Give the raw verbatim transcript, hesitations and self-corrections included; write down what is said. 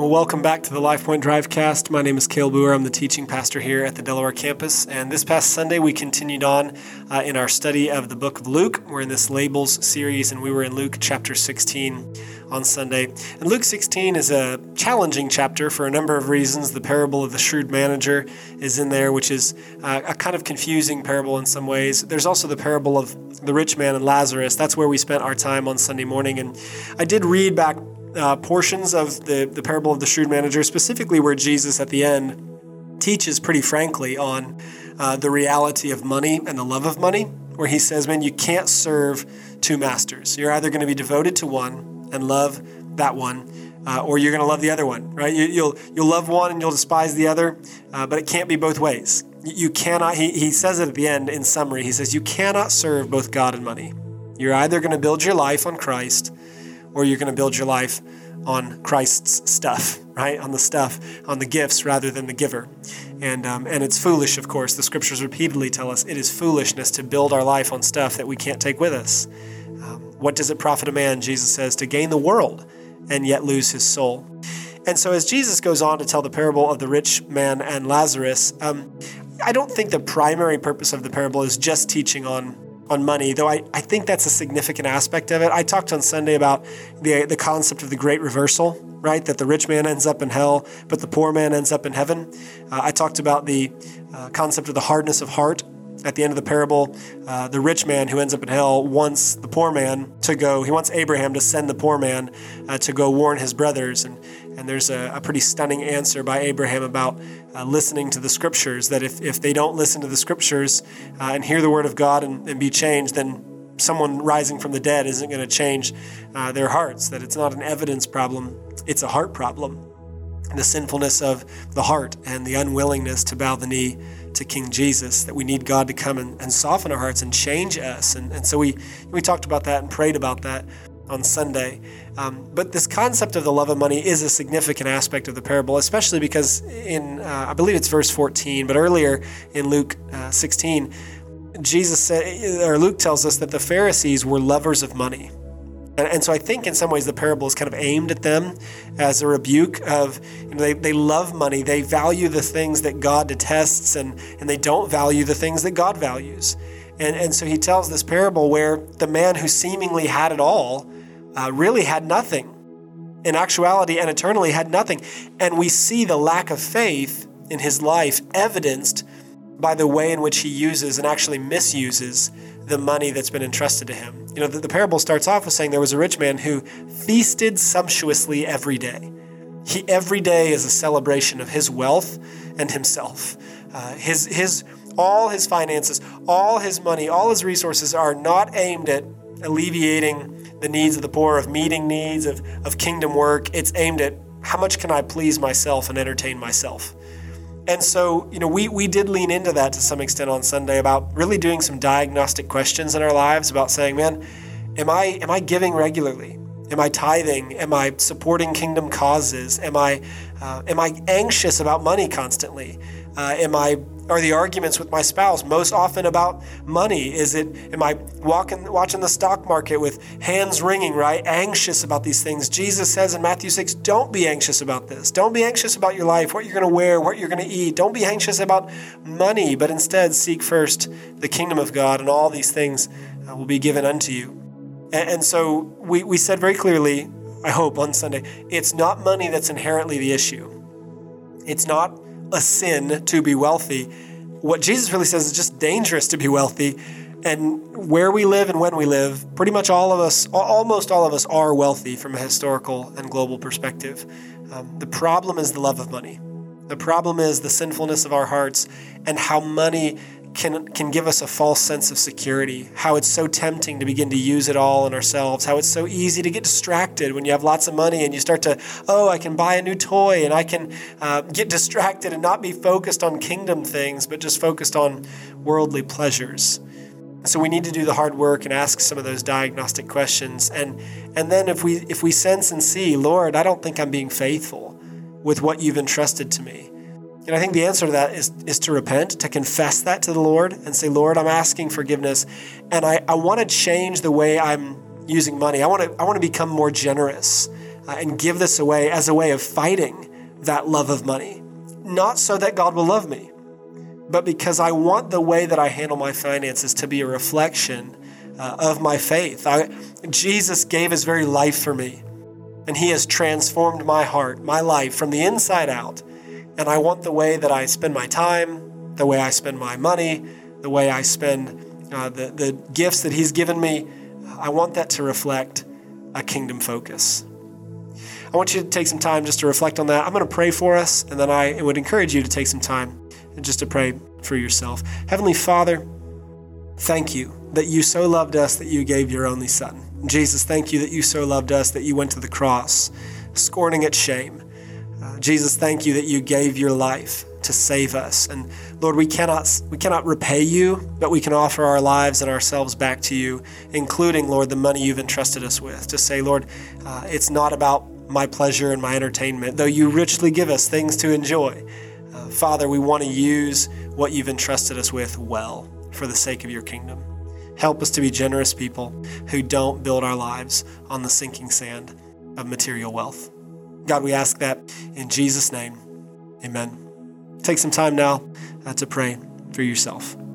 Well, welcome back to the LifePoint Drivecast. My name is Cale Boer. I'm the teaching pastor here at the Delaware campus. And this past Sunday, we continued on uh, in our study of the book of Luke. We're in this Labels series, and we were in Luke chapter sixteen on Sunday. And Luke sixteen is a challenging chapter for a number of reasons. The parable of the shrewd manager is in there, which is uh, a kind of confusing parable in some ways. There's also the parable of the rich man and Lazarus. That's where we spent our time on Sunday morning. And I did read back Uh, portions of the, the parable of the shrewd manager, specifically where Jesus at the end teaches pretty frankly on uh, the reality of money and the love of money, where he says, man, you can't serve two masters. You're either going to be devoted to one and love that one, uh, or you're going to love the other one, right? You, you'll you'll love one and you'll despise the other, uh, but it can't be both ways. You cannot, he, he says it at the end in summary, he says, you cannot serve both God and money. You're either going to build your life on Christ, or you're going to build your life on Christ's stuff, right? On the stuff, on the gifts rather than the giver. And um, and it's foolish, of course. The scriptures repeatedly tell us it is foolishness to build our life on stuff that we can't take with us. Um, what does it profit a man, Jesus says, to gain the world and yet lose his soul? And so as Jesus goes on to tell the parable of the rich man and Lazarus, um, I don't think the primary purpose of the parable is just teaching on on money, though I, I think that's a significant aspect of it. I talked on Sunday about the the concept of the great reversal, right? That the rich man ends up in hell, but the poor man ends up in heaven. Uh, I talked about the uh, concept of the hardness of heart. At the end of the parable, uh, the rich man who ends up in hell wants the poor man to go, he wants Abraham to send the poor man uh, to go warn his brothers. And, and there's a, a pretty stunning answer by Abraham about uh, listening to the scriptures, that if, if they don't listen to the scriptures uh, and hear the word of God and, and be changed, then someone rising from the dead isn't going to change uh, their hearts, that it's not an evidence problem, it's a heart problem. The sinfulness of the heart and the unwillingness to bow the knee to King Jesus, that we need God to come and, and soften our hearts and change us. And, and so we, we talked about that and prayed about that on Sunday. Um, but this concept of the love of money is a significant aspect of the parable, especially because in, uh, I believe it's verse fourteen, but earlier in Luke uh, sixteen, Jesus said, or Luke tells us that the Pharisees were lovers of money. And so I think in some ways the parable is kind of aimed at them as a rebuke of, you know, they, they love money, they value the things that God detests, and, and they don't value the things that God values. And, and so he tells this parable where the man who seemingly had it all uh, really had nothing. In actuality and eternally had nothing. And we see the lack of faith in his life evidenced by the way in which he uses and actually misuses the money that's been entrusted to him. You know, the, the parable starts off with saying there was a rich man who feasted sumptuously every day. He every day is a celebration of his wealth and himself. Uh, his his all his finances, all his money, all his resources are not aimed at alleviating the needs of the poor, of meeting needs, of, of kingdom work. It's aimed at how much can I please myself and entertain myself. And so, you know, we, we did lean into that to some extent on Sunday about really doing some diagnostic questions in our lives about saying, man, am I am I giving regularly? Am I tithing? Am I supporting kingdom causes? Am I uh, am I anxious about money constantly? Uh, am I are the arguments with my spouse most often about money? Is it am I walking watching the stock market with hands wringing, right? Anxious about these things. Jesus says in Matthew six, don't be anxious about this. Don't be anxious about your life, what you're going to wear, what you're going to eat. Don't be anxious about money, but instead seek first the kingdom of God, and all these things uh, will be given unto you. And, and so we, we said very clearly, I hope on Sunday, it's not money that's inherently the issue. It's not a sin to be wealthy. What Jesus really says is just dangerous to be wealthy. And where we live and when we live, pretty much all of us, almost all of us are wealthy from a historical and global perspective. Um, the problem is the love of money. The problem is the sinfulness of our hearts and how money can can give us a false sense of security, how it's so tempting to begin to use it all in ourselves, how it's so easy to get distracted when you have lots of money and you start to, oh, I can buy a new toy and I can uh, get distracted and not be focused on kingdom things, but just focused on worldly pleasures. So we need to do the hard work and ask some of those diagnostic questions. And and then if we if we sense and see, Lord, I don't think I'm being faithful with what you've entrusted to me. And I think the answer to that is, is to repent, to confess that to the Lord and say, Lord, I'm asking forgiveness. And I, I want to change the way I'm using money. I want to I want to become more generous. uh, and give this away as a way of fighting that love of money. Not so that God will love me, but because I want the way that I handle my finances to be a reflection uh, of my faith. I, Jesus gave his very life for me, and he has transformed my heart, my life from the inside out. And I want the way that I spend my time, the way I spend my money, the way I spend uh, the, the gifts that he's given me, I want that to reflect a kingdom focus. I want you to take some time just to reflect on that. I'm going to pray for us, and then I would encourage you to take some time and just to pray for yourself. Heavenly Father, thank you that you so loved us that you gave your only Son. Jesus, thank you that you so loved us that you went to the cross, scorning its shame. Uh, Jesus, thank you that you gave your life to save us. And Lord, we cannot we cannot repay you, but we can offer our lives and ourselves back to you, including, Lord, the money you've entrusted us with, to say, Lord, uh, it's not about my pleasure and my entertainment, though you richly give us things to enjoy. Uh, Father, we want to use what you've entrusted us with well for the sake of your kingdom. Help us to be generous people who don't build our lives on the sinking sand of material wealth. God, we ask that in Jesus' name, amen. Take some time now uh, to pray for yourself.